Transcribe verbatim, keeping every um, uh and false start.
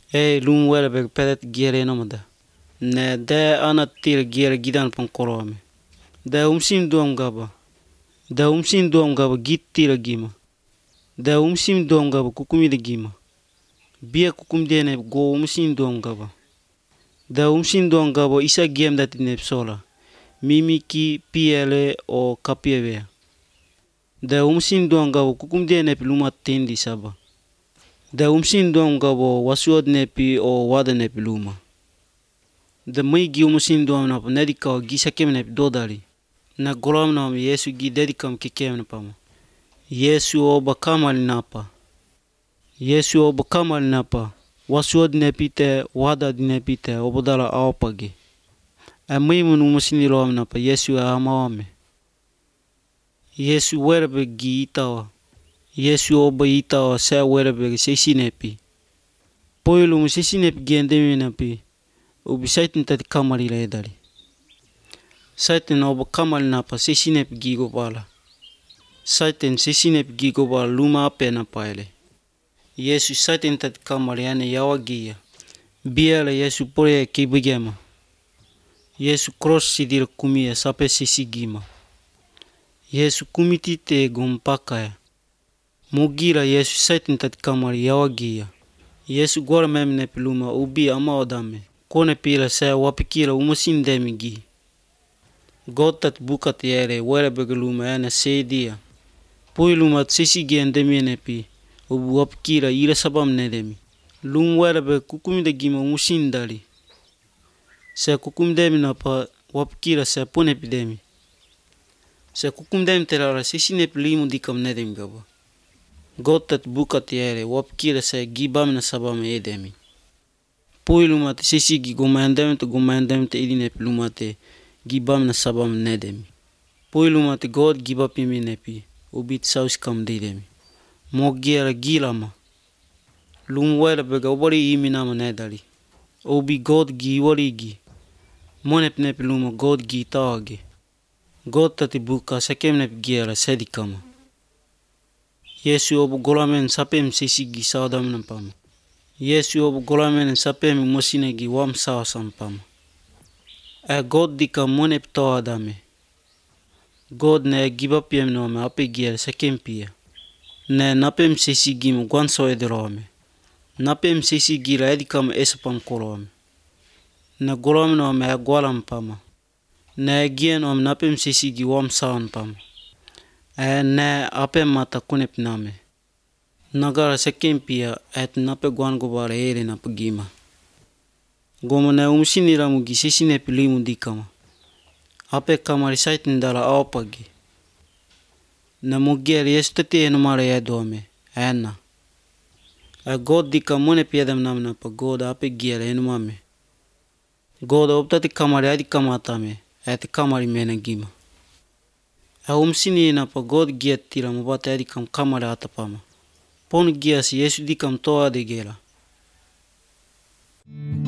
Hey, lum wele be pedet giere nomada. Ne de anat tir giere gidan pon korome. De umsim duam gaba. De umsim duam gaba git tira gima. De umsim duam gaba kukumida gima. Bia kukum dene go umsim duam gaba. De umsim duam gaba isa giem datine sola. Mimiki piele o kapieve. De umsim duam gaba kukum dene lumat tendi saba. De umsim duam gaba wasuad nepi o wada nepi luma. De mai gi umsim duam na nedika gisa kem nepi dodari. Na golam na Yesu gi dedikam kekem na pama. Yesu oba kamal napa. Yesu oba kamal napa. Wasuad nepite wada nepite obodala awpagi. A mai mun umusini loam napa Yesu amawame. Yesu werbe gi itawa. Yesu oba itawa sa werbe sesi nepi. Poilum sesi nepi gendemi nepi. Ubi saitin tati kamali ledari. Saitin oba kamal napa sesi nepi gigo bala. Saitin sesi nepi gigo bala luma ape napa ele. Yesu saitin tati kamali ane yawa gia. Biala Yesu pore kibigema. Yesu cross sidira kumia sape sesi gima. Yesu kumitite gompakaya. Mugira Yesu saitin tati kamali yawa gia. Yesu gora mem nepi luma ubi ama odame. Kone pila saya wapikila umasin demi gi. Gotat bukat yere wera begeluma ena sedia. Pui lumat sesi gen demi nepi. Ubu wapikila ila sabam nedemi. Lum wera be kukumida gima umasin dali. Saya kukum demi napa wapikila saya pun epidemi. Saya kukum demi terara sesi nepi limu dikam nedemi gaba. Gotat bukat yere wapikila saya gibam na sabam edemi. Pui lumate sesi gi gomandem te gomandem te idine lumate gibam na sabam nedemi. Pui lumate God gibapimi nepi ubit saus kam didemi. Mogiera gilama. Lum wera bega obari imi nama nedali. Ubi God gi wari gi. Monep nepi luma God gi tawagi. God tati buka sekem nepi giera sedikama. Yesu obu golamen sapem sesi gi saudam nampama. Yesu obu golamen sapem umosine gi wam sawa sampama. A God dika monep tawa dame. God ne gibapiem nome ape giera sekem pia. Ne napem sesi gima gwanso edirome. Napem sesi gira edikam esapam kolome. Ne golame nome a gwalam pama. Ne gien om napem sesi gi wam sawan pama. A ne apem mata kunep name. Nagara sekempia et nape guan gobara ere nape gima. Goma na umsini ramu gi sesi nepi limu dikama. Ape kamari saitin dala awpagi. Na mugier Yesu tete enumara yadome. Ena. A God dika mone piedam nam napa God ape gier enumame. God optati kamari adi kamatame. Et kamari mena gima. A umsini napa God giat tira mabata adi kam kamari atapama. Pon gias Yesu dikam toa de gela.